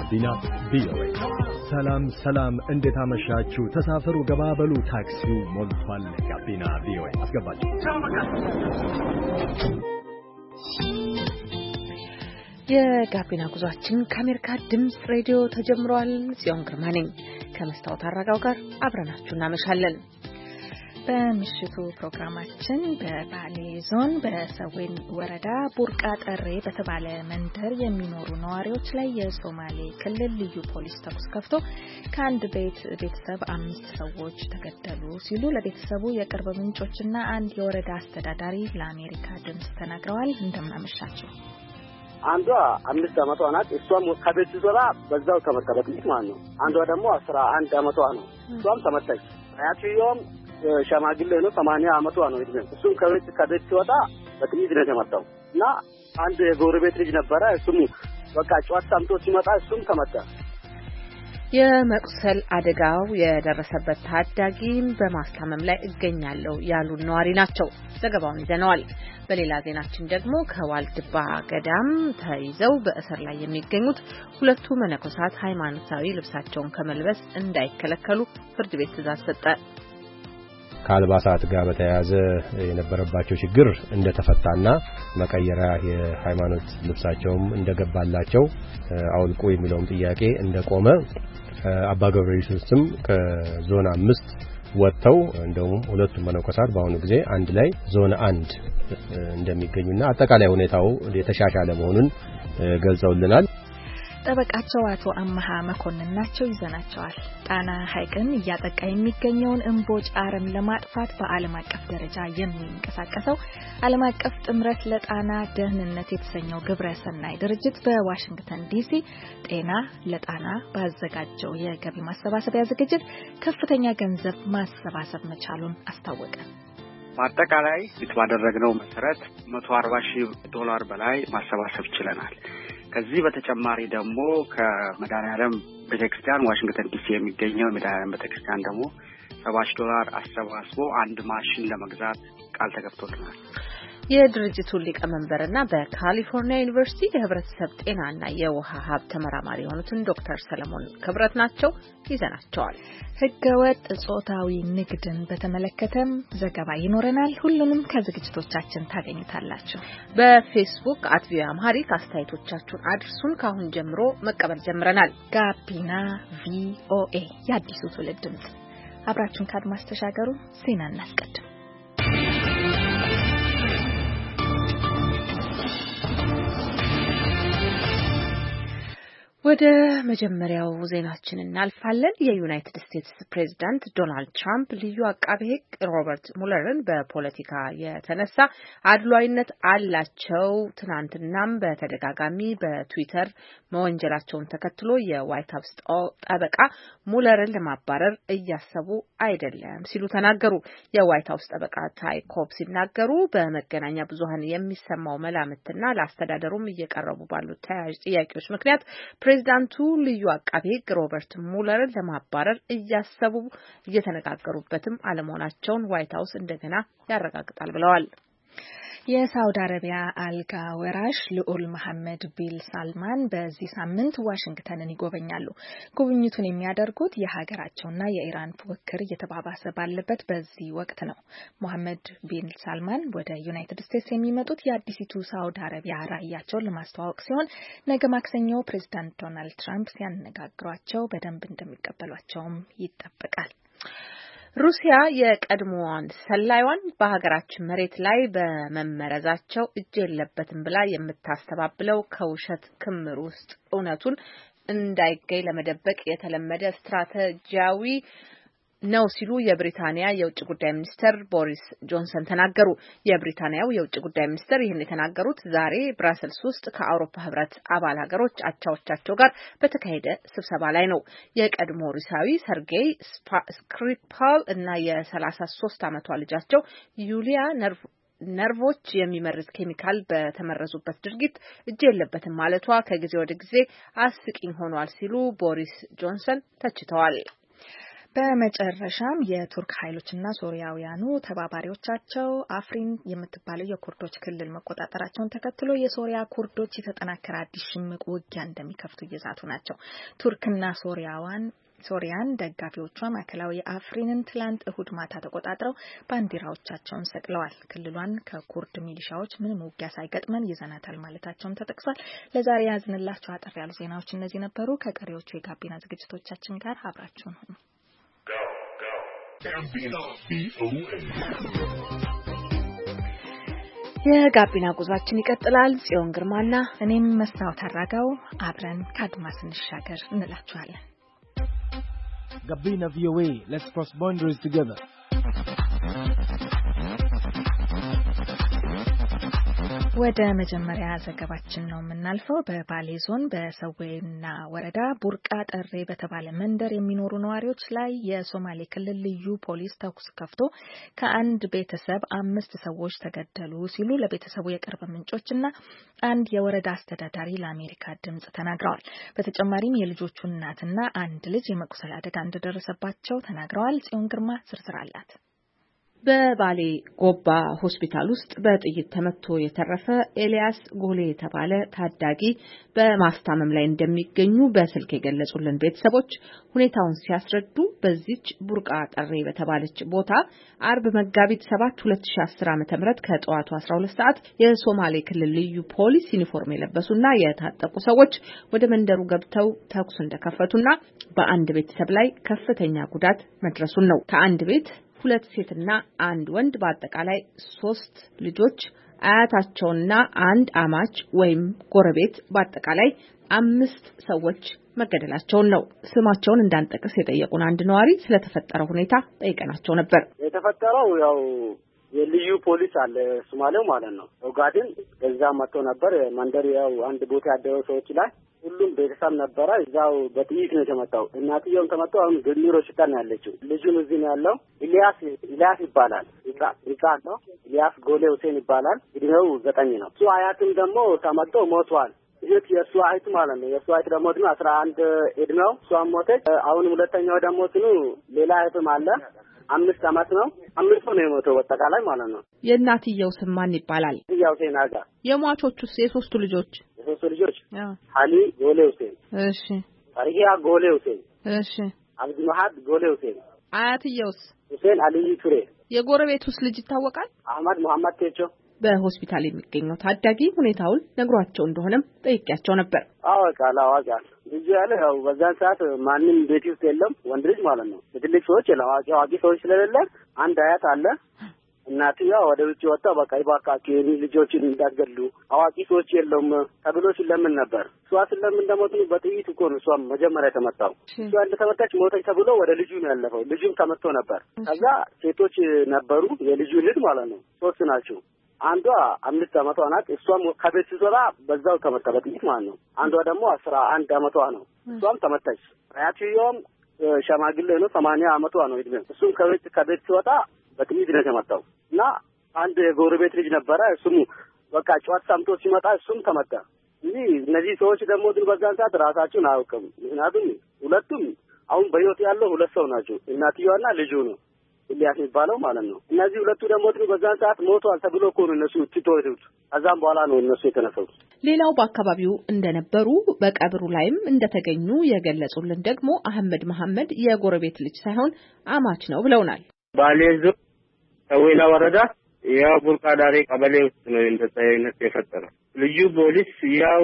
ጋቢና ቪኦኤ። ሰላም እንዴት አመሻችሁ? ተሳፈሩ ገባበሉ፣ ታክሲው ሞልቷል። ጋቢና ቪኦኤ አስገባችሁ። የጋቢና ጉዟችን ከአሜሪካ ድምጽ ሬዲዮ ተጀምሯል። ጽዮን ግርማ ነኝ ከመስታወት አራጋው ጋር አብረናችሁ እናመሻለን። በምሽቱ ፕሮግራማችን በባሌ ዞን በሰዌን ወረዳ ቡርቃ ጠሬ በተባለ መንደር የሚኖሩ ነዋሪዎች ላይ የሶማሌ ክልል ልዩ ፖሊስ ተኩስ ከፍቶ ከአንድ ቤተሰብ 5 ሰዎች ተገደሉ ሲሉ ለቤተሰቡ የቅርብ ምንጮችና አንድ የወረዳ አስተዳዳሪ ለአሜሪካ ድምጽ ተናግረዋል። እንደምናመሻቸው አንዷ 5 ዓመቷ ናት። እሷም ከቤት ዞራ በዛው ተመተበት ማለት ነው። አንዷ ደግሞ 11 ዓመቷ ነው። እሷም ተመታች። አያትየውም ሸማግሌ ነው፣ 80 ዓመቷ ነው እድሜ። እሱም ከቤት ሲወጣ በጥይት ነው የተመታው እና አንድ የጎረቤት ልጅ ነበረ። እሱም በቃ ጨዋታ ሰምቶ ሲመጣ እሱም ተመታ። የመቁሰል አደጋው የደረሰበት ታዳጊም በማስታመም ላይ እገኛለሁ ያሉ ነዋሪ ናቸው። ዘገባውን ይዘነዋል። በሌላ ዜናችን ደግሞ ከዋልድባ ገዳም ተይዘው በእስር ላይ የሚገኙት 2 መነኮሳት ሃይማኖታዊ ልብሳቸውን ከመልበስ እንዳይከለከሉ ፍርድ ቤት ትዕዛዝ ሰጠ። ከአልባሳት ጋር በተያያዘ የነበረባቸው ችግር እንደተፈታና መቀየሪያ የሃይማኖት ልብሳቸውም እንደገባላቸው አውልቆ የሚለውም ጥያቄ እንደቆመ አባ ገብረየሱስም ከዞን 5 ወጥተው እንደውም 2 መነኮሳት በአሁኑ ጊዜ አንድ ላይ ዞን 1 እንደሚገኙና አጠቃላይ ሁኔታው የተሻሻለ መሆኑን ገልጸውልናል። ጠበቃቸው አቶ አመሃ መኮንን ናቸው። ይዘናቸዋል። ጣና ሐይቅን እያጠቃ የሚገኘውን እምቦጭ አረም ለማጥፋት በዓለም አቀፍ ደረጃ የሚንቀሳቀሰው ዓለም አቀፍ ጥምረት ለጣና ደህንነት የተሰኘው ግብረ ሰናይ ድርጅት በዋሽንግተን ዲሲ ጤና ለጣና ባዘጋጀው የገቢ ማሰባሰቢያ ዝግጅት ከፍተኛ ገንዘብ ማሰባሰብ መቻሉን አስታወቀ። በአጠቃላይ ባደረግነው መሰረት $140,000 በላይ ማሰባሰብ ችለናል። ከዚህ በተጨማሪ ደግሞ ከመድኃኔዓለም ቤተክርስቲያን ዋሽንግተን ዲሲ የሚገኘው መድኃኔዓለም ቤተክርስቲያን ደግሞ $70,000 አሰባስቦ አንድ ማሽን ለመግዛት ቃል ተገብቶልናል። የድርጅቱ ሊቀመንበርና በካሊፎርኒያ ዩኒቨርሲቲ የህብረተሰብ ጤናና የውሃ ሀብት ተመራማሪ የሆኑትን ዶክተር ሰለሞን ክብረት ናቸው። ይዘናቸዋል። ህገወጥ ጾታዊ ንግድን በተመለከተም ዘገባ ይኖረናል። ሁሉንም ከዝግጅቶቻችን ታገኙታላችሁ። በፌስቡክ @ቪኦኤ አስተያየቶቻችሁን አድርሱን። ካሁን ጀምሮ መቀበል ጀምረናል። ጋቢና ቪኦኤ የአዲሱ ትውልድ ድምጽ። አብራችሁን ካድማስ ተሻገሩ። ዜና እናስቀድም። ወደ መጀመሪያው ዜናችን እናልፋለን። የዩናይትድ ስቴትስ ፕሬዝዳንት ዶናልድ ትራምፕ ልዩ አቃቤ ሕግ ሮበርት ሙለርን በፖለቲካ የተነሳ አድሏዊነት አላቸው ትናንትናም በተደጋጋሚ በትዊተር መወንጀላቸውን ተከትሎ የዋይት ሀውስ ጠበቃ ሙለርን ለማባረር እያሰቡ አይደለም ሲሉ ተናገሩ። የዋይት ሀውስ ጠበቃ ታይ ኮብ ሲናገሩ በመገናኛ ብዙኃን የሚሰማው መላምትና ለአስተዳደሩም እየቀረቡ ባሉት ተያያዥ ጥያቄዎች ምክንያት ፕሬዝዳንቱ ልዩ አቃቤ ሕግ ሮበርት ሙለርን ለማባረር እያሰቡ እየተነጋገሩበትም አለመሆናቸውን ዋይት ሀውስ እንደገና ያረጋግጣል ብለዋል። የሳውዲ አረቢያ አልጋ ወራሽ ልዑል መሐመድ ቢን ሳልማን በዚህ ሳምንት ዋሽንግተንን ይጎበኛሉ። ጉብኝቱን የሚያደርጉት የሀገራቸውና የኢራን ፉክክር እየተባባሰ ባለበት በዚህ ወቅት ነው። መሐመድ ቢን ሳልማን ወደ ዩናይትድ ስቴትስ የሚመጡት የአዲሲቱ ሳውዲ አረቢያ ራዕያቸውን ለማስተዋወቅ ሲሆን ነገ ማክሰኞ ፕሬዝዳንት ዶናልድ ትራምፕ ሲያነጋግሯቸው በደንብ እንደሚቀበሏቸውም ይጠበቃል። ሩሲያ የቀድሞዋን ሰላይዋን በሀገራችን መሬት ላይ በመመረዛቸው እጅ የለበትም ብላ የምታስተባብለው ከውሸት ክምር ውስጥ እውነቱን እንዳይገኝ ለመደበቅ የተለመደ ስትራቴጂያዊ ነው ሲሉ የብሪታንያ የውጭ ጉዳይ ሚኒስትር ቦሪስ ጆንሰን ተናገሩ። የብሪታንያው የውጭ ጉዳይ ሚኒስትር ይህን የተናገሩት ዛሬ ብራሰልስ ውስጥ ከአውሮፓ ህብረት አባል ሀገሮች አቻዎቻቸው ጋር በተካሄደ ስብሰባ ላይ ነው። የቀድሞ ሩሲያዊ ሰርጌይ ስክሪፓል እና የ33 ዓመቷ ልጃቸው ዩሊያ ነርቮች የሚመርዝ ኬሚካል በተመረዙበት ድርጊት እጅ የለበትም ማለቷ ከጊዜ ወደ ጊዜ አስቂኝ ሆኗል ሲሉ ቦሪስ ጆንሰን ተችተዋል። በመጨረሻም የቱርክ ኃይሎችና ሶሪያውያኑ ተባባሪዎቻቸው አፍሪን የምትባለው የኩርዶች ክልል መቆጣጠራቸውን ተከትሎ የሶሪያ ኩርዶች የተጠናከረ አዲስ ሽምቅ ውጊያ እንደሚከፍቱ እየዛቱ ናቸው። ቱርክና ሶሪያን ደጋፊዎቿ ማዕከላዊ አፍሪንን ትላንት እሁድ ማታ ተቆጣጥረው ባንዲራዎቻቸውን ሰቅለዋል። ክልሏን ከኩርድ ሚሊሻዎች ምንም ውጊያ ሳይገጥመን ይዘናታል ማለታቸውም ተጠቅሷል። ለዛሬ ያዝንላችሁ አጠር ያሉ ዜናዎች እነዚህ ነበሩ። ከቀሪዎቹ የጋቢና ዝግጅቶቻችን ጋር አብራችሁን ሁኑ። የጋቢና ጉዟችን ይቀጥላል። ጽዮን ግርማና እኔም መስታወት አራጋው አብረን ከአድማስ እንሻገር እንላችኋለን። Gabina VOA, let's cross boundaries together. ወደ መጀመሪያ ዘገባችን ነው የምናልፈው። በባሌ ዞን በሰዌና ወረዳ ቡርቃ ጠሬ በተባለ መንደር የሚኖሩ ነዋሪዎች ላይ የሶማሌ ክልል ልዩ ፖሊስ ተኩስ ከፍቶ ከአንድ ቤተሰብ 5 ሰዎች ተገደሉ ሲሉ ለቤተሰቡ የቅርብ ምንጮችና አንድ የወረዳ አስተዳዳሪ ለአሜሪካ ድምጽ ተናግረዋል። በተጨማሪም የልጆቹ እናትና አንድ ልጅ የመቁሰል አደጋ እንደደረሰባቸው ተናግረዋል። ጽዮን ግርማ ዝርዝር አላት። በባሌ ጎባ ሆስፒታል ውስጥ በጥይት ተመቶ የተረፈ ኤልያስ ጎሌ የተባለ ታዳጊ በማስታመም ላይ እንደሚገኙ በስልክ የገለጹልን ቤተሰቦች ሁኔታውን ሲያስረዱ በዚች ቡርቃ ጠሬ በተባለች ቦታ አርብ መጋቢት 7 2010 ዓ.ም ከጠዋቱ 12 ሰዓት የሶማሌ ክልል ልዩ ፖሊስ ዩኒፎርም የለበሱና የታጠቁ ሰዎች ወደ መንደሩ ገብተው ተኩስ እንደከፈቱና በአንድ ቤተሰብ ላይ ከፍተኛ ጉዳት መድረሱን ነው። ከአንድ ቤት 2 ሴትና 1 ወንድ በአጠቃላይ 3 ልጆች አያታቸውና አንድ አማች ወይም ጎረቤት በአጠቃላይ 5 ሰዎች መገደላቸውን ነው። ስማቸውን እንዳንጠቅስ የጠየቁን አንድ ነዋሪ ስለተፈጠረው ሁኔታ ጠይቀናቸው ነበር። የተፈጠረው ያው የልዩ ፖሊስ አለ ሶማሌው ማለት ነው። ኦጋዴን በዛ መጥቶ ነበር። መንደር ያው አንድ ቦታ ያደረው ሰዎች ላይ ሁሉም ቤተሰብ ነበረ። እዛው በጥይት ነው የተመታው። እናትየውም ተመታው። አሁን ግኒሮ ሽታን ያለችው ልጁም እዚህ ነው ያለው። ኢሊያስ ይባላል። ይቃል ነው። ኢሊያስ ጎሌ ሁሴን ይባላል። እድሜው 9 ነው። እሱ አያትም ደግሞ ተመቶ ሞቷል። ይሄት የእሱ አይት ማለት ነው። የእሱ አይት ደግሞ 11 እድሜው እሷም ሞተች። አሁን ሁለተኛው ደግሞ ሌላ አይትም አለ 5 ዓመት ነው። 5 ነው የሞተው በአጠቃላይ ማለት ነው። የእናትየው ስም ማን ይባላል? ያው ሴናጋ። የሟቾቹስ የሶስቱ ልጆች አሊ ጎሌ ሁሴን፣ እሺ፣ ታሪያ ጎሌ ሁሴን፣ እሺ፣ አብዱ መሐመድ ጎሌ ሁሴን። አያትየውስ? ሁሴን አሊ ቱሬ። የጎረቤቱስ ልጅ ይታወቃል? አህመድ መሐመድ ቴቾ። በሆስፒታል የሚገኘው ታዳጊ ሁኔታውን ነግሯቸው እንደሆነም ጠይቄያቸው ነበር። አዋቃል ልጅ ያለ ያው በዛን ሰዓት ማንም ቤት ውስጥ የለም፣ ወንድ ልጅ ማለት ነው። ትልቅ ሰዎች አዋቂ ሰዎች ስለሌለ አንድ አያት አለ። እናትየዋ ወደ ውጭ ወጣ። በቃ ይባካችሁ የኔ ልጆችን እንዳትገሉ አዋቂ ሰዎች የለውም ተብሎ ሲለምን ነበር። እሷ ስለምን እንደሞቱ በጥይት እኮ ነው እሷ መጀመሪያ ተመታው። እሷ እንደተመታች ሞተች ተብሎ ወደ ልጁ ነው ያለፈው። ልጁም ተመቶ ነበር። ከዛ ሴቶች ነበሩ፣ የልጁ ልጅ ማለት ነው 3 ናቸው። አንዷ 5 ዓመቷ ናት። እሷም ከቤት ስትወጣ በዛው ተመታ በጥይት ማለት ነው። አንዷ ደግሞ 11 ዓመቷ ነው። እሷም ተመታች። አያትየውም ሸማግሌ ነው፣ 80 ዓመቷ ነው እድሜው። እሱም ከቤት ሲወጣ በጥይት ነው የተመታው እና አንድ የጎረቤት ልጅ ነበረ። እሱም በቃ ጨዋታ ሰምቶ ሲመጣ እሱም ተመታ። እነዚህ ሰዎች ደግሞ ግን በዛን ሰዓት ራሳቸውን አያውቅም። ምክንያቱም ሁለቱም አሁን በህይወት ያለው 2 ሰው ናቸው፣ እናትየዋና ልጁ ነው ኢሊያስ የሚባለው ማለት ነው። እነዚህ ሁለቱ ደግሞ በዛን ሰዓት ሞቷል ተብሎ እኮ ነው እነሱ ትተውት። ከዛም በኋላ ነው እነሱ የተነፈሱት። ሌላው በአካባቢው እንደነበሩ በቀብሩ ላይም እንደተገኙ የገለጹልን ደግሞ አህመድ መሐመድ የጎረቤት ልጅ ሳይሆን አማች ነው ብለውናል። ባሌ ዞን ሰዌና ወረዳ ያው ቡርቃ ዳሬ ቀበሌ ውስጥ ነው እንደዚህ አይነት የፈጠረው። ልዩ ፖሊስ ያው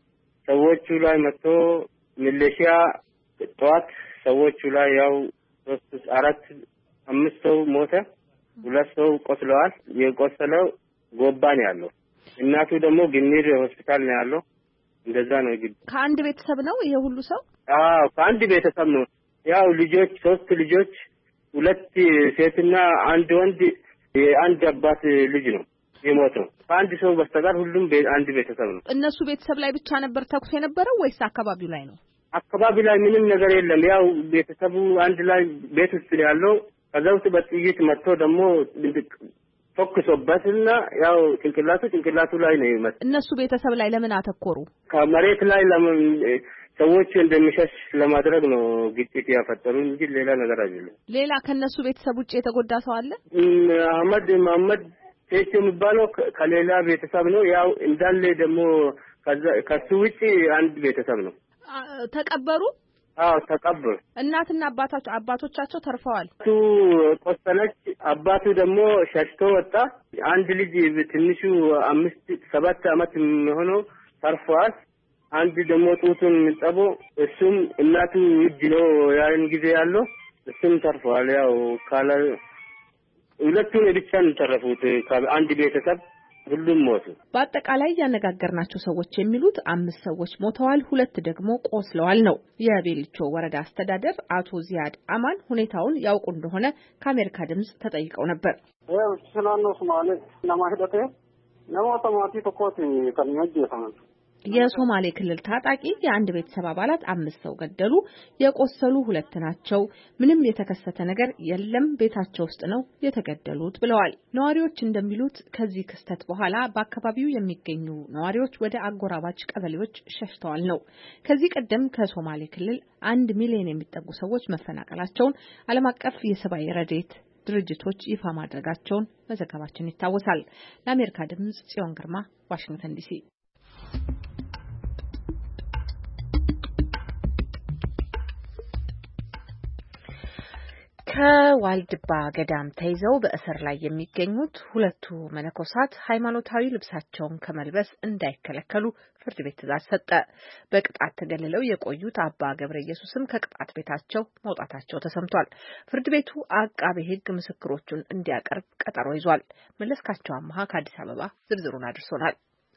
ሰዎቹ ላይ መጥቶ ሚሊሺያ ጠዋት ሰዎቹ ላይ ያው 3 4 5 ሰው ሞተ፣ 2 ሰው ቆስለዋል። የቆሰለው ጎባን ያለው እናቱ ደግሞ ግኒር ሆስፒታል ነው ያለው። እንደዛ ነው። ከአንድ ቤተሰብ ነው ይሄ ሁሉ ሰው? አዎ ከአንድ ቤተሰብ ነው። ያው ልጆች 3 ልጆች 2 ሴትና 1 ወንድ የአንድ አባት ልጅ ነው የሞተው። ከአንድ ሰው በስተቀር ሁሉም አንድ ቤተሰብ ነው። እነሱ ቤተሰብ ላይ ብቻ ነበር ተኩስ የነበረው ወይስ አካባቢው ላይ ነው? አካባቢ ላይ ምንም ነገር የለም። ያው ቤተሰቡ አንድ ላይ ቤት ውስጥ ያለው ከዛው በጥይት መጥቶ ደግሞ ተኩሶበትና ያው ጭንቅላቱ ላይ ነው የመጣው። እነሱ ቤተሰብ ላይ ለምን አተኮሩ? ከመሬት ላይ ለምን ሰዎች እንደሚሸሽ ለማድረግ ነው ግጭት ያፈጠሩ እንጂ ሌላ ነገር አይደለም። ሌላ ከነሱ ቤተሰብ ውጪ የተጎዳ ሰው አለ? መሐመድ ቴች የሚባለው ከሌላ ቤተሰብ ነው። ያው እንዳለ ደግሞ ከሱ ውጪ አንድ ቤተሰብ ነው። ተቀበሩ? አዎ ተቀበሩ። እናትና አባቶቻቸው ተርፈዋል። እሱ ቆሰለች። አባቱ ደግሞ ሸሽቶ ወጣ። አንድ ልጅ ትንሹ 7 አመት የሚሆነው ተርፈዋል። አንድ ደግሞ ጡቱን ጠቦ እሱም እናቱ እጅ ነው ያን ጊዜ ያለው እሱም ተርፈዋል። ያው ካለ ሁለቱን ብቻ ነው ተረፉት ከአንድ ቤተሰብ ሁሉም ሞቱ። በአጠቃላይ ያነጋገርናቸው ሰዎች የሚሉት 5 ሰዎች ሞተዋል፣ 2 ደግሞ ቆስለዋል ነው። የቤልቾ ወረዳ አስተዳደር አቶ ዚያድ አማን ሁኔታውን ያውቁ እንደሆነ ከአሜሪካ ድምጽ ተጠይቀው ነበር። የሶማሌ ክልል ታጣቂ የአንድ ቤተሰብ አባላት 5 ሰው ገደሉ፣ የቆሰሉ 2 ናቸው። ምንም የተከሰተ ነገር የለም፣ ቤታቸው ውስጥ ነው የተገደሉት ብለዋል። ነዋሪዎች እንደሚሉት ከዚህ ክስተት በኋላ በአካባቢው የሚገኙ ነዋሪዎች ወደ አጎራባች ቀበሌዎች ሸሽተዋል ነው። ከዚህ ቀደም ከሶማሌ ክልል 1 ሚሊዮን የሚጠጉ ሰዎች መፈናቀላቸውን ዓለም አቀፍ የሰብአዊ ረድኤት ድርጅቶች ይፋ ማድረጋቸውን መዘገባችን ይታወሳል። ለአሜሪካ ድምጽ ጽዮን ግርማ ዋሽንግተን ዲሲ። ከዋልድባ ገዳም ተይዘው በእስር ላይ የሚገኙት 2 መነኮሳት ሃይማኖታዊ ልብሳቸውን ከመልበስ እንዳይከለከሉ ፍርድ ቤት ትዕዛዝ ሰጠ። በቅጣት ተገልለው የቆዩት አባ ገብረ ኢየሱስም ከቅጣት ቤታቸው መውጣታቸው ተሰምቷል። ፍርድ ቤቱ አቃቤ ሕግ ምስክሮቹን እንዲያቀርብ ቀጠሮ ይዟል። መለስካቸው አማሃ ከአዲስ አበባ ዝርዝሩን አድርሶናል።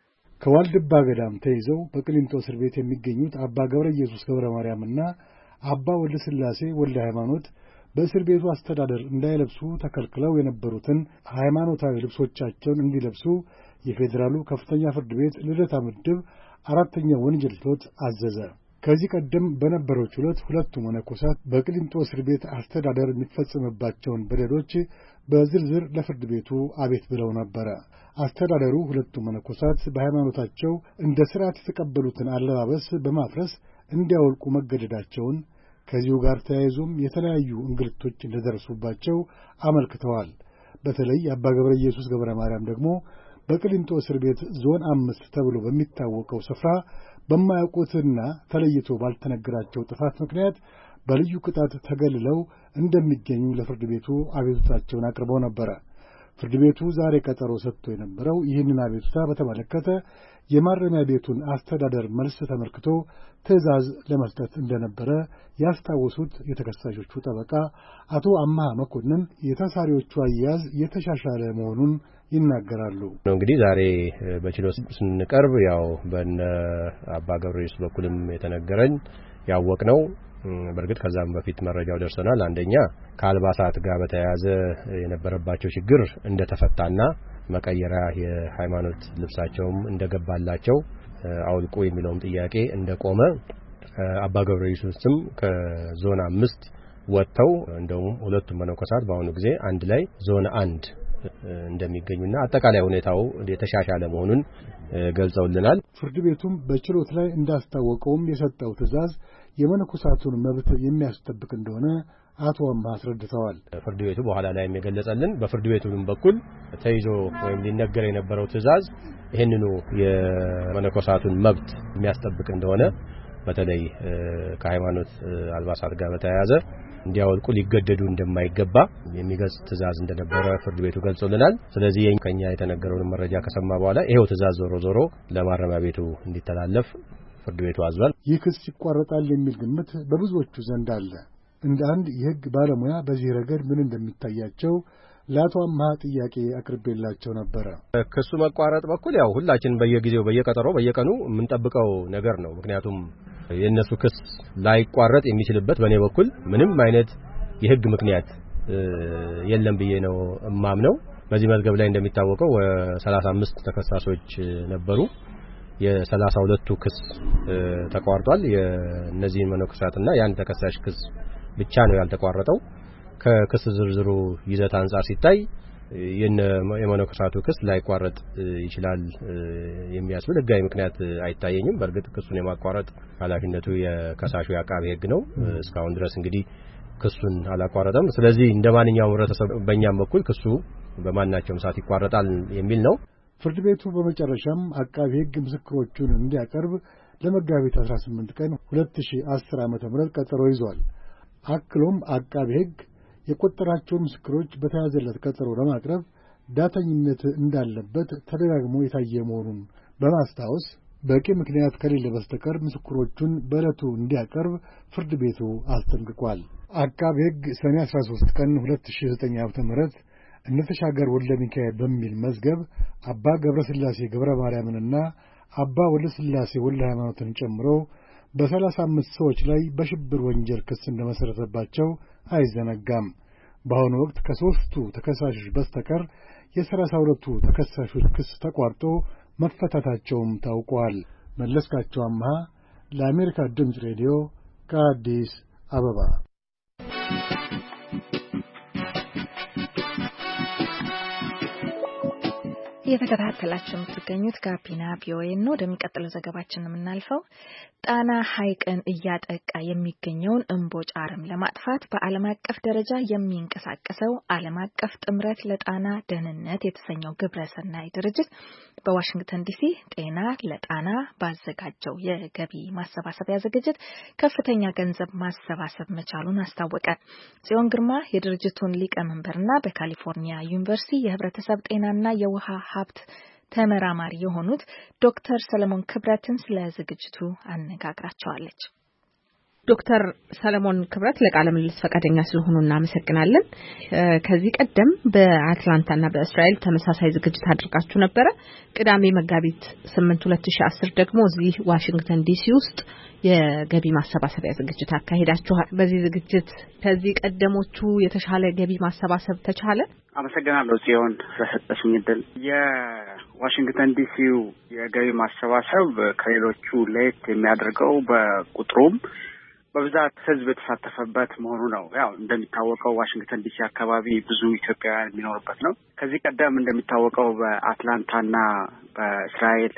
ከዋልድባ ገዳም ተይዘው በቅሊንጦ እስር ቤት የሚገኙት አባ ገብረ ኢየሱስ ገብረ ማርያምና አባ ወልደ ስላሴ ወልደ ሃይማኖት በእስር ቤቱ አስተዳደር እንዳይለብሱ ተከልክለው የነበሩትን ሃይማኖታዊ ልብሶቻቸውን እንዲለብሱ የፌዴራሉ ከፍተኛ ፍርድ ቤት ልደታ ምድብ 4ኛ ወንጀል ችሎት አዘዘ። ከዚህ ቀደም በነበረው ችሎት 2 መነኮሳት በቅሊንጦ እስር ቤት አስተዳደር የሚፈጸምባቸውን በደሎች በዝርዝር ለፍርድ ቤቱ አቤት ብለው ነበረ። አስተዳደሩ 2 መነኮሳት በሃይማኖታቸው እንደ ሥርዓት የተቀበሉትን አለባበስ በማፍረስ እንዲያወልቁ መገደዳቸውን ከዚሁ ጋር ተያይዞም የተለያዩ እንግልቶች እንደደረሱባቸው አመልክተዋል። በተለይ አባ ገብረ ኢየሱስ ገብረ ማርያም ደግሞ በቅሊንጦ እስር ቤት ዞን 5 ተብሎ በሚታወቀው ስፍራ በማያውቁትና ተለይቶ ባልተነገራቸው ጥፋት ምክንያት በልዩ ቅጣት ተገልለው እንደሚገኙ ለፍርድ ቤቱ አቤቱታቸውን አቅርበው ነበር። ፍርድ ቤቱ ዛሬ ቀጠሮ ሰጥቶ የነበረው ይህንን አቤቱታ በተመለከተ የማረሚያ ቤቱን አስተዳደር መልስ ተመልክቶ ትዕዛዝ ለመስጠት እንደነበረ ያስታወሱት የተከሳሾቹ ጠበቃ አቶ አማሃ መኮንን የታሳሪዎቹ አያያዝ የተሻሻለ መሆኑን ይናገራሉ። እንግዲህ ዛሬ በችሎት ስንቀርብ ያው በእነ አባ ገብረ ኢየሱስ በኩልም የተነገረን ያወቅነው በርግጥ ከዛም በፊት መረጃው ደርሰናል። አንደኛ ከአልባሳት ጋር በተያያዘ የነበረባቸው ችግር እንደተፈታና መቀየሪያ የሃይማኖት ልብሳቸውም እንደገባላቸው አውልቁ የሚለውም ጥያቄ እንደቆመ አባ ገብረ ኢየሱስም ከዞን 5 ወጥተው እንደውም 2 መነኮሳት በአሁኑ ጊዜ አንድ ላይ ዞን 1 እንደሚገኙና አጠቃላይ ሁኔታው የተሻሻለ መሆኑን ገልጸውልናል። ፍርድ ቤቱም በችሎት ላይ እንዳስታወቀውም የሰጠው ትዕዛዝ የመነኮሳቱን መብት የሚያስጠብቅ እንደሆነ አቶ አምባ አስረድተዋል። ፍርድ ቤቱ በኋላ ላይ የሚገለጸልን በፍርድ ቤቱም በኩል ተይዞ ወይም ሊነገር የነበረው ትዕዛዝ ይሄንኑ የመነኮሳቱን መብት የሚያስጠብቅ እንደሆነ በተለይ ከሃይማኖት አልባሳት ጋር በተያያዘ እንዲያወልቁ ሊገደዱ እንደማይገባ የሚገልጽ ትዕዛዝ እንደነበረ ፍርድ ቤቱ ገልጾልናል። ስለዚህ ከኛ የተነገረውን መረጃ ከሰማ በኋላ ይሄው ትዕዛዝ ዞሮ ለማረሚያ ቤቱ እንዲተላለፍ ፍርድ ቤቱ አዟል። ይህ ክስ ይቋረጣል የሚል ግምት በብዙዎቹ ዘንድ አለ። እንደ አንድ የሕግ ባለሙያ በዚህ ረገድ ምን እንደሚታያቸው ለአቶ አምሃ ጥያቄ አቅርቤላቸው ነበረ። ክሱ መቋረጥ በኩል ያው ሁላችን በየጊዜው በየቀኑ የምንጠብቀው ነገር ነው። ምክንያቱም የነሱ ክስ ላይቋረጥ የሚችልበት በእኔ በኩል ምንም አይነት የሕግ ምክንያት የለም ብዬ ነው እማምነው። በዚህ መዝገብ ላይ እንደሚታወቀው 35 ተከሳሾች ነበሩ። የ32ቱ ክስ ተቋርጧል። የነዚህ መነኮሳትና ያን ተከሳሽ ክስ ብቻ ነው ያልተቋረጠው። ከክስ ዝርዝሩ ይዘት አንፃር ሲታይ የመነኮሳቱ ክስ ላይቋረጥ ይችላል የሚያስብል ህጋዊ ምክንያት አይታየኝም። በእርግጥ ክሱን የማቋረጥ ኃላፊነቱ የከሳሹ የአቃቤ ህግ ነው። እስካሁን ድረስ እንግዲህ ክሱን አላቋረጠም። ስለዚህ እንደማንኛውም ህብረተሰብ በእኛም በኩል ክሱ በማናቸውም ሰዓት ይቋረጣል የሚል ነው። ፍርድ ቤቱ በመጨረሻም አቃቤ ህግ ምስክሮቹን እንዲያቀርብ ለመጋቢት 18 ቀን 2010 ዓ.ም ቀጠሮ ይዟል። አክሎም አቃቤ ህግ የቆጠራቸውን ምስክሮች በተያዘለት ቀጠሮ ለማቅረብ ዳተኝነት እንዳለበት ተደጋግሞ የታየ መሆኑን በማስታወስ በቂ ምክንያት ከሌለ በስተቀር ምስክሮቹን በዕለቱ እንዲያቀርብ ፍርድ ቤቱ አስጠንቅቋል። አቃቤ ህግ ሰኔ 13 ቀን 2009 ዓ.ም እነተሻገር ወልደ ሚካኤል በሚል መዝገብ አባ ገብረስላሴ ገብረ ማርያምንና አባ ወልደ ስላሴ ወልደ ሃይማኖትን ጨምሮ በ35 ሰዎች ላይ በሽብር ወንጀል ክስ እንደመሰረተባቸው አይዘነጋም። በአሁኑ ወቅት ከ3ቱ ተከሳሾች በስተቀር የ32ቱ ተከሳሾች ክስ ተቋርጦ መፈታታቸውም ታውቋል። መለስካቸው አምሃ ለአሜሪካ ድምፅ ሬዲዮ ከአዲስ አበባ። እየተከታተላችሁ የምትገኙት ጋቢና ቪኦኤ ነው። ወደሚቀጥለው ዘገባችን የምናልፈው ጣና ሐይቅን እያጠቃ የሚገኘውን እምቦጭ አረም ለማጥፋት በዓለም አቀፍ ደረጃ የሚንቀሳቀሰው ዓለም አቀፍ ጥምረት ለጣና ደህንነት የተሰኘው ግብረሰናይ ድርጅት በዋሽንግተን ዲሲ ጤና ለጣና ባዘጋጀው የገቢ ማሰባሰቢያ ዝግጅት ከፍተኛ ገንዘብ ማሰባሰብ መቻሉን አስታወቀ። ጽዮን ግርማ የድርጅቱን ሊቀመንበርና በካሊፎርኒያ ዩኒቨርሲቲ የህብረተሰብ ጤናና የውሃ ሀብት ተመራማሪ የሆኑት ዶክተር ሰለሞን ክብረትን ስለ ዝግጅቱ አነጋግራቸዋለች። ዶክተር ሰለሞን ክብረት ለቃለ ምልልስ ፈቃደኛ ስለሆኑ እናመሰግናለን። ከዚህ ቀደም በአትላንታና በእስራኤል ተመሳሳይ ዝግጅት አድርጋችሁ ነበረ። ቅዳሜ መጋቢት 8 2010 ደግሞ እዚህ ዋሽንግተን ዲሲ ውስጥ የገቢ ማሰባሰቢያ ዝግጅት አካሄዳችኋል። በዚህ ዝግጅት ከዚህ ቀደሞቹ የተሻለ ገቢ ማሰባሰብ ተቻለ? አመሰግናለሁ ጽዮን ስለሰጠሽኝ እድል። የዋሽንግተን ዲሲው የገቢ ማሰባሰብ ከሌሎቹ ለየት የሚያደርገው በቁጥሩም በብዛት ህዝብ የተሳተፈበት መሆኑ ነው። ያው እንደሚታወቀው ዋሽንግተን ዲሲ አካባቢ ብዙ ኢትዮጵያውያን የሚኖርበት ነው። ከዚህ ቀደም እንደሚታወቀው በአትላንታና በእስራኤል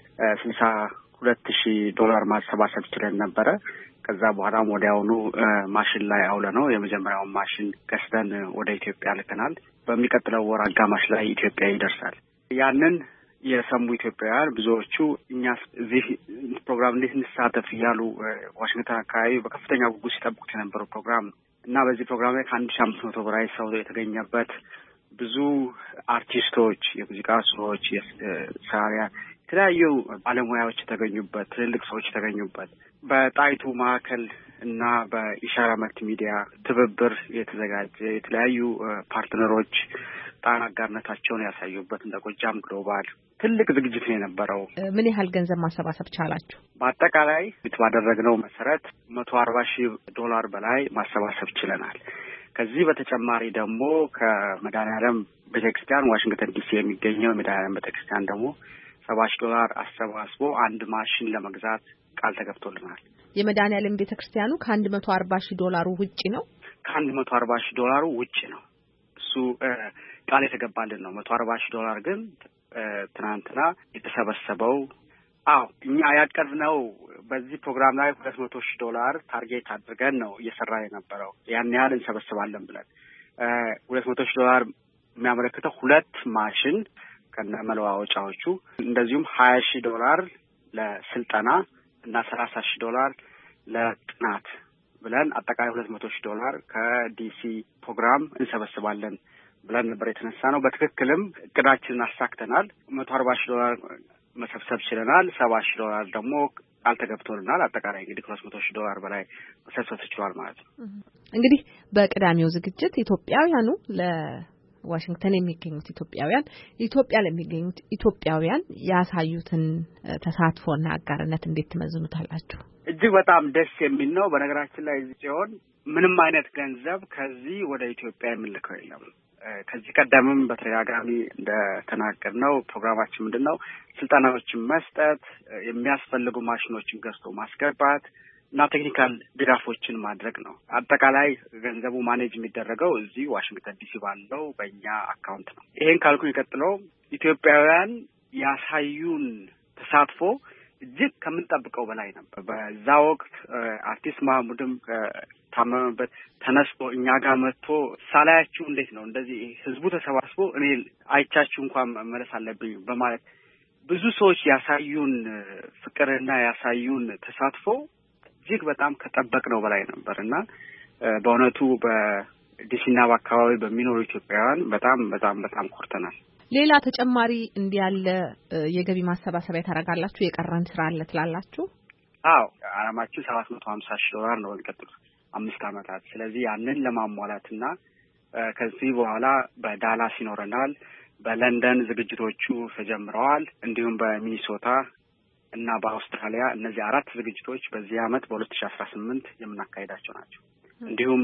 $62,000 ማሰባሰብ ችለን ነበረ። ከዛ በኋላም ወዲያውኑ ማሽን ላይ አውለ ነው የመጀመሪያውን ማሽን ገዝተን ወደ ኢትዮጵያ ልከናል። በሚቀጥለው ወር አጋማሽ ላይ ኢትዮጵያ ይደርሳል። ያንን የሰሙ ኢትዮጵያውያን ብዙዎቹ እኛ እዚህ ፕሮግራም እንዴት እንሳተፍ እያሉ ዋሽንግተን አካባቢ በከፍተኛ ጉጉት ሲጠብቁት የነበረው ፕሮግራም ነው እና በዚህ ፕሮግራም ላይ ከ1500 በላይ ሰው የተገኘበት ብዙ አርቲስቶች፣ የሙዚቃ ሰዎች፣ የሰዓሊያን፣ የተለያዩ ባለሙያዎች የተገኙበት፣ ትልልቅ ሰዎች የተገኙበት በጣይቱ ማዕከል እና በኢሻራ መልቲሚዲያ ትብብር የተዘጋጀ የተለያዩ ፓርትነሮች ጣና አጋርነታቸውን ያሳዩበት እንደ ጎጃም ግሎባል ትልቅ ዝግጅት ነው የነበረው። ምን ያህል ገንዘብ ማሰባሰብ ቻላችሁ? በአጠቃላይ ባደረግነው መሰረት $140,000 በላይ ማሰባሰብ ችለናል። ከዚህ በተጨማሪ ደግሞ ከመድኃኔዓለም ቤተክርስቲያን ዋሽንግተን ዲሲ የሚገኘው የመድኃኔዓለም ቤተክርስቲያን ደግሞ $70,000 አሰባስቦ አንድ ማሽን ለመግዛት ቃል ተገብቶልናል። የመድኃኔዓለም ቤተክርስቲያኑ $140,000 ውጪ ነው። $140,000 ውጪ ነው። እሱ ቃል የተገባልን ነው። $140,000 ግን ትናንትና የተሰበሰበው እኛ ያቀድነው በዚህ ፕሮግራም ላይ $200,000 ታርጌት አድርገን ነው እየሰራ የነበረው። ያን ያህል እንሰበስባለን ብለን $200,000 የሚያመለክተው 2 ማሽን ከነ መለዋወጫዎቹ እንደዚሁም $20,000 ለስልጠና እና $30,000 ለጥናት ብለን አጠቃላይ $200,000 ከዲሲ ፕሮግራም እንሰበስባለን ብለን ነበር የተነሳ ነው። በትክክልም እቅዳችንን አሳክተናል። $140,000 መሰብሰብ ችለናል። $70,000 ደግሞ ቃል ተገብቶልናል። አጠቃላይ እንግዲህ $200,000 በላይ መሰብሰብ ተችሏል ማለት ነው። እንግዲህ በቅዳሜው ዝግጅት ኢትዮጵያውያኑ ለዋሽንግተን የሚገኙት ኢትዮጵያ ለሚገኙት ኢትዮጵያውያን ያሳዩትን ተሳትፎና አጋርነት እንዴት ትመዝኑታላችሁ? እጅግ በጣም ደስ የሚል ነው። በነገራችን ላይ እዚህ ሲሆን ምንም አይነት ገንዘብ ከዚህ ወደ ኢትዮጵያ የምንልከው የለም። ከዚህ ቀደምም በተደጋጋሚ እንደተናገርነው ፕሮግራማችን ምንድነው ስልጠናዎችን መስጠት፣ የሚያስፈልጉ ማሽኖችን ገዝቶ ማስገባት፣ እና ቴክኒካል ድጋፎችን ማድረግ ነው። አጠቃላይ ገንዘቡ ማኔጅ የሚደረገው እዚህ ዋሽንግተን ዲሲ ባለው በእኛ አካውንት ነው። ይሄን ካልኩኝ ቀጥሎ ኢትዮጵያውያን ያሳዩን ተሳትፎ እጅግ ከምንጠብቀው በላይ ነበር። በዛ ወቅት አርቲስት ማህሙድም ታመመበት ተነስቶ እኛ ጋር መጥቶ ሳላያችሁ እንዴት ነው እንደዚህ ህዝቡ ተሰባስቦ እኔ አይቻችሁ እንኳን መመለስ አለብኝ በማለት ብዙ ሰዎች ያሳዩን ፍቅርና ያሳዩን ተሳትፎ እጅግ በጣም ከጠበቅነው በላይ ነበርና በእውነቱ በዲሲና በአካባቢ በሚኖሩ ኢትዮጵያውያን በጣም ኮርተናል። ሌላ ተጨማሪ እንዲህ ያለ የገቢ ማሰባሰቢያ ታደርጋላችሁ? የቀረን ስራ አለ ትላላችሁ? አዎ፣ አላማችን $750,000 ነው በሚቀጥሉት 5 ዓመታት። ስለዚህ ያንን ለማሟላትና ከዚህ በኋላ በዳላስ ይኖረናል፣ በለንደን ዝግጅቶቹ ተጀምረዋል፣ እንዲሁም በሚኒሶታ እና በአውስትራሊያ እነዚህ 4 ዝግጅቶች በዚህ አመት በ2018 የምናካሄዳቸው ናቸው። እንዲሁም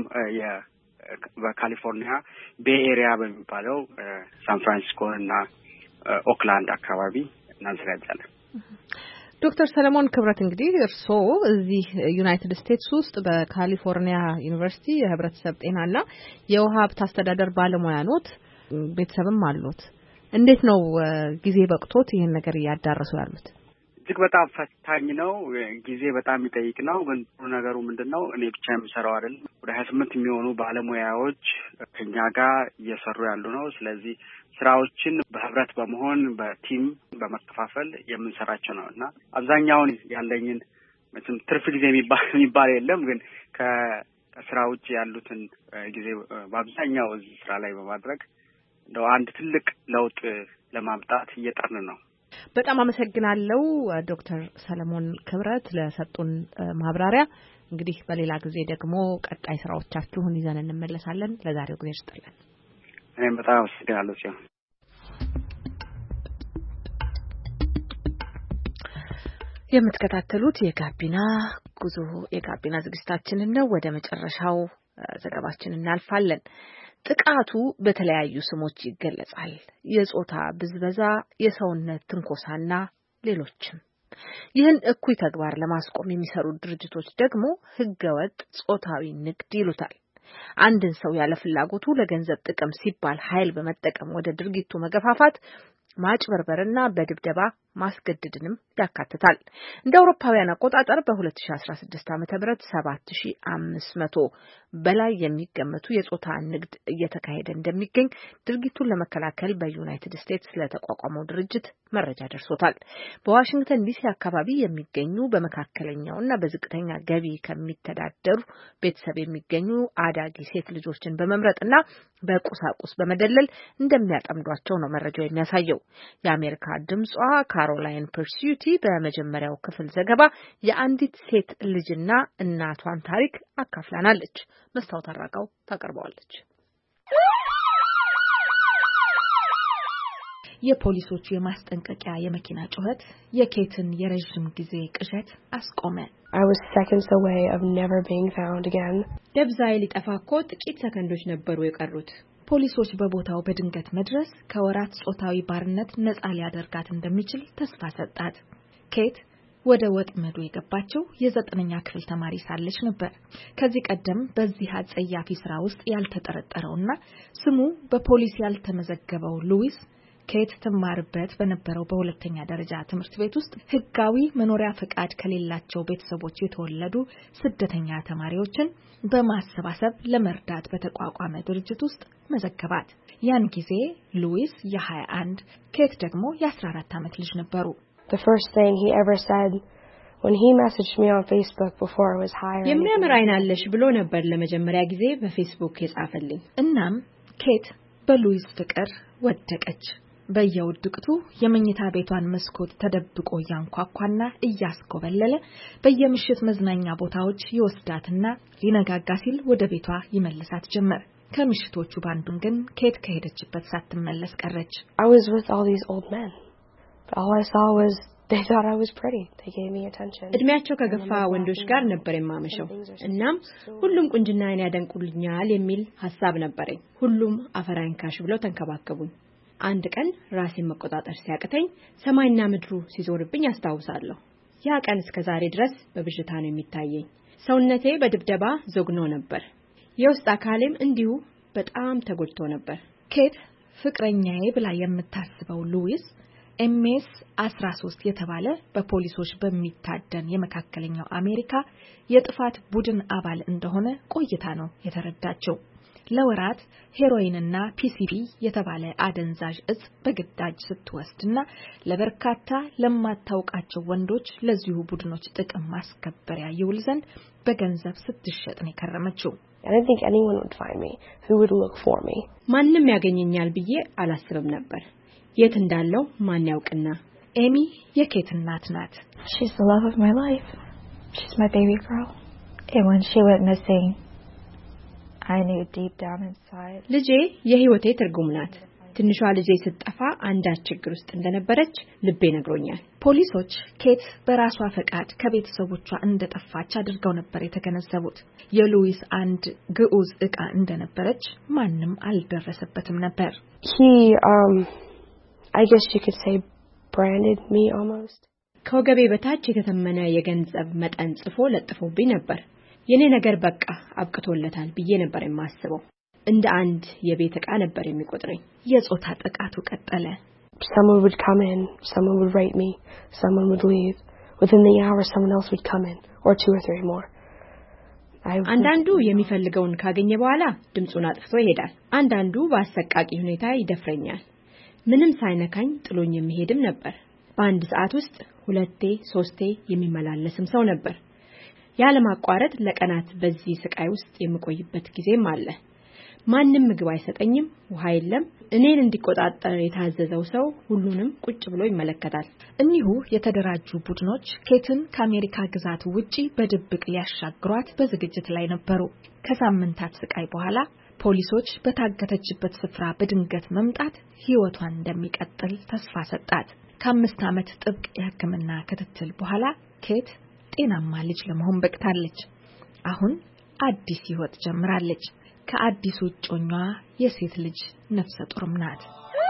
በካሊፎርኒያ ቤይ ኤሪያ በሚባለው ሳን ፍራንሲስኮ እና ኦክላንድ አካባቢ እናዘጋጃለን። ዶክተር ሰለሞን ክብረት እንግዲህ እርስዎ እዚህ ዩናይትድ ስቴትስ ውስጥ በካሊፎርኒያ ዩኒቨርሲቲ የህብረተሰብ ጤናና የውሃ ሀብት አስተዳደር ባለሙያ ኖት፣ ቤተሰብም አሉት። እንዴት ነው ጊዜ በቅቶት ይሄን ነገር እያዳረሱ ያሉት? እጅግ በጣም ፈታኝ ነው። ጊዜ በጣም የሚጠይቅ ነው። ግን ነገሩ ምንድነው እኔ ብቻ የምሰራው አይደለም። ወደ 28 የሚሆኑ ባለሙያዎች ከኛ ጋር እየሰሩ ያሉ ነው። ስለዚህ ስራዎችን በህብረት በመሆን በቲም በመከፋፈል የምንሰራቸው ነውና አብዛኛውን ያለኝን ምንም ትርፍ ጊዜ የሚባል የለም። ግን ከስራ ውጭ ያሉትን ጊዜ በአብዛኛው እዚህ ስራ ላይ በማድረግ እንደው አንድ ትልቅ ለውጥ ለማምጣት እየጣርን ነው። በጣም አመሰግናለሁ ዶክተር ሰለሞን ክብረት ለሰጡን ማብራሪያ። እንግዲህ በሌላ ጊዜ ደግሞ ቀጣይ ስራዎቻችሁን ይዘን እንመለሳለን። ለዛሬው ጊዜ ይስጥልን። እኔም በጣም አመሰግናለሁ ሲሆን የምትከታተሉት የጋቢና ጉዞ የጋቢና ዝግጅታችንን ነው። ወደ መጨረሻው ዘገባችን እናልፋለን። ጥቃቱ በተለያዩ ስሞች ይገለጻል። የጾታ ብዝበዛ፣ የሰውነት ትንኮሳና ሌሎችም። ይህን እኩይ ተግባር ለማስቆም የሚሰሩ ድርጅቶች ደግሞ ህገወጥ ጾታዊ ንግድ ይሉታል። አንድን ሰው ያለ ፍላጎቱ ለገንዘብ ጥቅም ሲባል ኃይል በመጠቀም ወደ ድርጊቱ መገፋፋት፣ ማጭበርበርና በድብደባ ማስገደድንም ያካትታል። እንደ አውሮፓውያን አቆጣጠር በ2016 ዓ.ም 7500 በላይ የሚገመቱ የጾታ ንግድ እየተካሄደ እንደሚገኝ ድርጊቱን ለመከላከል በዩናይትድ ስቴትስ ለተቋቋመው ድርጅት መረጃ ደርሶታል። በዋሽንግተን ዲሲ አካባቢ የሚገኙ በመካከለኛውና በዝቅተኛ ገቢ ከሚተዳደሩ ቤተሰብ የሚገኙ አዳጊ ሴት ልጆችን በመምረጥና በቁሳቁስ በመደለል እንደሚያጠምዷቸው ነው መረጃው የሚያሳየው። የአሜሪካ ድምጿ ካሮላይን ፐርሲዩቲ በመጀመሪያው ክፍል ዘገባ የአንዲት ሴት ልጅና እናቷን ታሪክ አካፍላናለች። መስታወት አራጋው ታቀርበዋለች። የፖሊሶቹ የማስጠንቀቂያ የመኪና ጩኸት የኬትን የረጅም ጊዜ ቅዠት አስቆመ። I was seconds away of never being found again. ደብዛይ ሊጠፋ እኮ ጥቂት ሰከንዶች ነበሩ የቀሩት። ፖሊሶች በቦታው በድንገት መድረስ ከወራት ጾታዊ ባርነት ነፃ ሊያደርጋት እንደሚችል ተስፋ ሰጣት። ኬት ወደ ወጥመዱ የገባችው የ9ኛ ክፍል ተማሪ ሳለች ነበር። ከዚህ ቀደም በዚህ አጸያፊ ስራ ውስጥ ያልተጠረጠረውና ስሙ በፖሊስ ያልተመዘገበው ሉዊስ ኬት ትማርበት በነበረው በሁለተኛ ደረጃ ትምህርት ቤት ውስጥ ህጋዊ መኖሪያ ፈቃድ ከሌላቸው ቤተሰቦች የተወለዱ ስደተኛ ተማሪዎችን በማሰባሰብ ለመርዳት በተቋቋመ ድርጅት ውስጥ መዘገባት። ያን ጊዜ ሉዊስ የ21 ኬት ደግሞ የ14 ዓመት ልጅ ነበሩ። The first thing he ever said when he messaged me on Facebook before I was hired. የሚያምር አይን አለሽ ብሎ ነበር ለመጀመሪያ ጊዜ በፌስቡክ የጻፈልኝ። እናም ኬት በሉዊስ ፍቅር ወደቀች። በየውድቅቱ የመኝታ ቤቷን መስኮት ተደብቆ ያንኳኳና እያስኮበለለ በየምሽት መዝናኛ ቦታዎች ይወስዳትና ሊነጋጋ ሲል ወደ ቤቷ ይመልሳት ጀመር። ከምሽቶቹ ባንዱን ግን ኬት ከሄደችበት ሳትመለስ ቀረች። I was with all these old men. But all I saw was they thought I was pretty. They gave me attention. እድሜያቸው ከገፋ ወንዶች ጋር ነበር የማመሸው። እናም ሁሉም ቁንጅናዬን ያደንቁልኛል የሚል ሐሳብ ነበረኝ። ሁሉም አፈራንካሽ ብለው ተንከባከቡኝ። አንድ ቀን ራሴን መቆጣጠር ሲያቅተኝ ሰማይና ምድሩ ሲዞርብኝ አስታውሳለሁ። ያ ቀን እስከ ዛሬ ድረስ በብዥታ ነው የሚታየኝ። ሰውነቴ በድብደባ ዘግኖ ነበር። የውስጥ አካሌም እንዲሁ በጣም ተጎድቶ ነበር። ኬት ፍቅረኛዬ ብላ የምታስበው ሉዊስ ኤምኤስ 13 የተባለ በፖሊሶች በሚታደን የመካከለኛው አሜሪካ የጥፋት ቡድን አባል እንደሆነ ቆይታ ነው የተረዳቸው። ለወራት ሄሮይንና ፒሲቢ የተባለ አደንዛዥ እጽ በግዳጅ ስትወስድና ለበርካታ ለማታውቃቸው ወንዶች ለዚሁ ቡድኖች ጥቅም ማስከበሪያ ይውል ዘንድ በገንዘብ ስትሸጥ ነው የከረመችው። I didn't think anyone would find me who would look for me. ማንንም ያገኘኛል ብዬ አላስብም ነበር። የት እንዳለው ማን ያውቅና። ኤሚ የኬት እናት ናት። She's the love of my life. She's my baby girl. And when she went missing, I knew deep down inside. ልጄ የህይወቴ ትርጉም ናት። ትንሿ ልጄ ስትጠፋ አንዳች ችግር ውስጥ እንደነበረች ልቤ ነግሮኛል። ፖሊሶች ኬት በራሷ ፈቃድ ከቤተሰቦቿ እንደጠፋች አድርገው ነበር የተገነዘቡት። የሉዊስ አንድ ግዑዝ ዕቃ እንደነበረች ማንም አልደረሰበትም ነበር። I guess you could say branded me almost. ከወገቤ በታች የተተመነ የገንዘብ መጠን ጽፎ ለጥፎብኝ ነበር። የኔ ነገር በቃ አብቅቶለታል ብዬ ነበር የማስበው። እንደ አንድ የቤት ዕቃ ነበር የሚቆጥረኝ። የጾታ ጥቃቱ ቀጠለ። Someone would come in, someone would rape me, someone would leave. Within the hour someone else would come in, or 2 or 3 more. አንዳንዱ የሚፈልገውን ካገኘ በኋላ ድምጹን አጥፍቶ ይሄዳል። አንዳንዱ በአሰቃቂ ሁኔታ ይደፍረኛል። ምንም ሳይነካኝ ጥሎኝ የሚሄድም ነበር። በአንድ ሰዓት ውስጥ 2 3 የሚመላለስም ሰው ነበር። ያለማቋረጥ ለቀናት በዚህ ስቃይ ውስጥ የምቆይበት ጊዜም አለ። ማንንም ምግብ አይሰጠኝም፣ ውሃ የለም። እኔን እንዲቆጣጠር የታዘዘው ሰው ሁሉንም ቁጭ ብሎ ይመለከታል። እኒሁ የተደራጁ ቡድኖች ኬትን ከአሜሪካ ግዛት ውጪ በድብቅ ሊያሻግሯት በዝግጅት ላይ ነበሩ። ከሳምንታት ስቃይ በኋላ ፖሊሶች በታገተችበት ስፍራ በድንገት መምጣት ሕይወቷን እንደሚቀጥል ተስፋ ሰጣት። ከ5 ዓመት ጥብቅ የሕክምና ክትትል በኋላ ኬት ጤናማ ልጅ ለመሆን በቅታለች። አሁን አዲስ ሕይወት ጀምራለች። ከአዲሱ እጮኛዋ የሴት ልጅ ነፍሰ ጡርም ናት።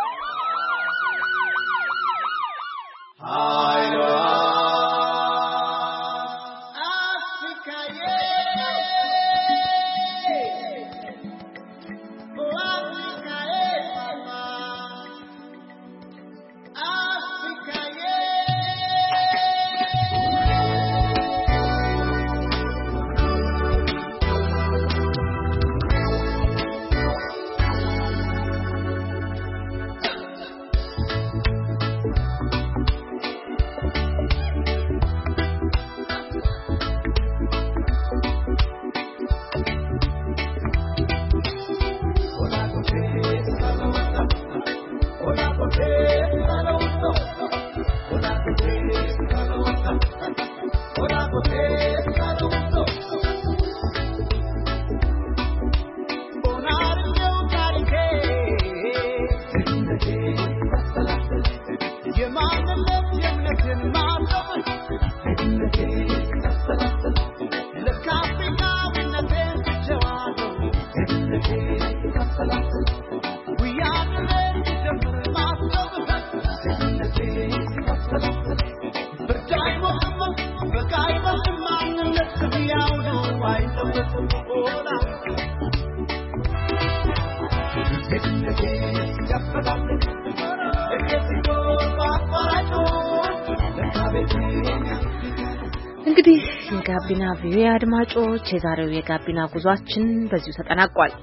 እንግዲህ የጋቢና ቪኦኤ አድማጮች የዛሬው የጋቢና ጉዟችን በዚሁ ተጠናቋል።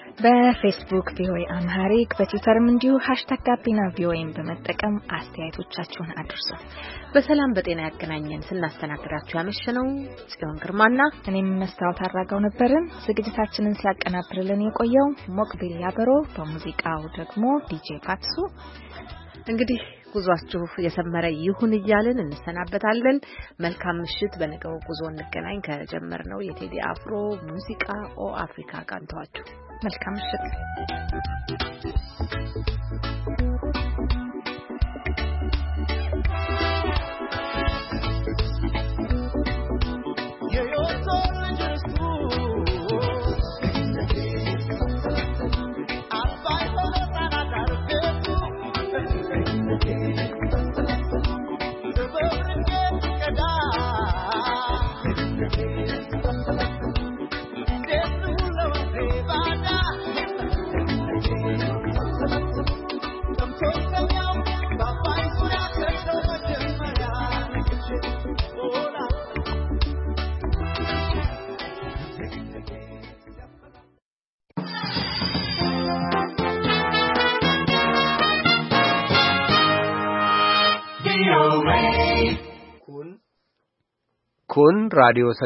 በፌስቡክ ቪኦኤ አምሃሪክ በትዊተርም እንዲሁ #ጋቢናቪኦኤን በመጠቀም አስተያየቶቻችሁን አድርሱ። በሰላም በጤና ያገናኘን። ስናስተናግዳችሁ ያመሸነው ጽዮን ግርማና እኔም መስታወት አራጋው ነበርን። ዝግጅታችንን ሲያቀናብርልን የቆየው ሞቅቢል ያበሮ፣ በሙዚቃው ደግሞ ዲጄ ፋትሱ። እንግዲህ ጉዟችሁ የሰመረ ይሁን እያልን እንሰናበታለን። መልካም ምሽት። በነገው ጉዞ እንገናኝ። ከጀመርነው የቴዲ አፍሮ ሙዚቃ ኦ አፍሪካ ቃንተዋችሁ መልካም ምሽት። Da Kun raadiyoo